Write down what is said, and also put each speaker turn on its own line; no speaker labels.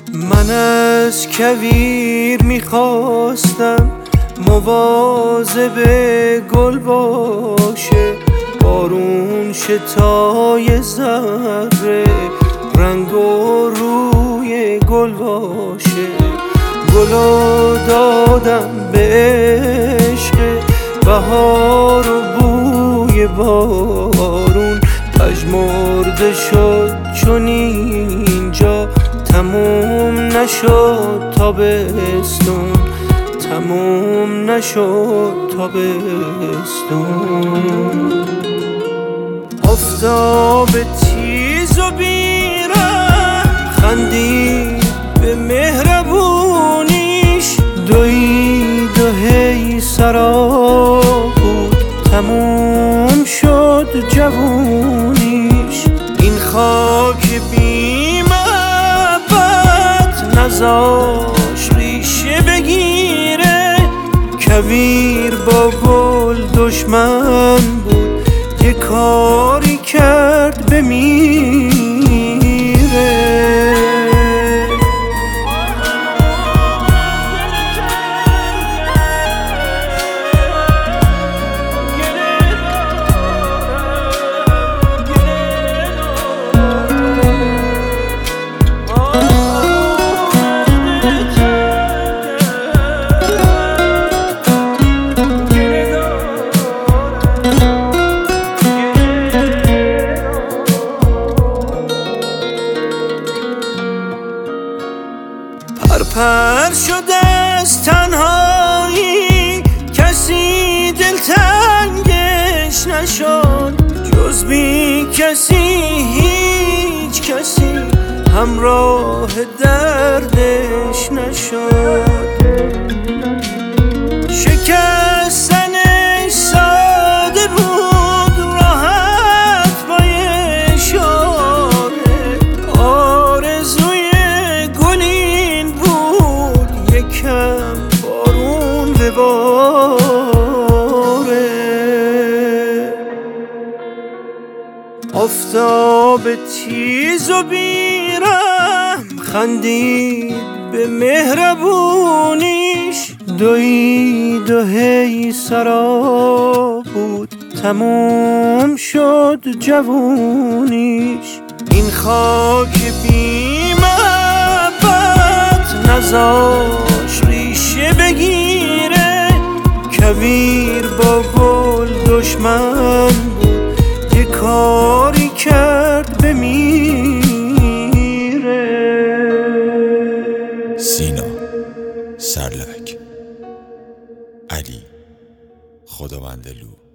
من از کویر میخواستم مواظب گل باشه، بارون شتای ذره رنگ و روی گل باشه. گلو دادم به عشق بهار و بوی بارون، پژمرده شد چون اینجا تموم نشد تابستون، تموم نشد تابستون. آفتاب تیز و بی‌رحم خندید به مهربونیش، دوید و هی سراب بود تموم شد جوونیش. این خاک بی محبت نذاش ریشه بگیره، کویر با گل دشمن بود یه کاری کرد بمیره. پر شده از تنهایی کسی دلتنگش نشد، جز بی کسی هیچ کسی همراه دردش نشد. شکستنش ساده بود راحت با اشاره، آرزوی گلین بود یکم بارون بباره. آفتاب تیز و بی‌رحم خندید به مهربونیش، دوید و هی سراب بود تموم شد جوونیش. این خاک بی محبت نذاش ریشه بگیره، کویر با گل دشمن بود یه کاری کرد بمیره.
سینا سرلک، علی خداوندلو.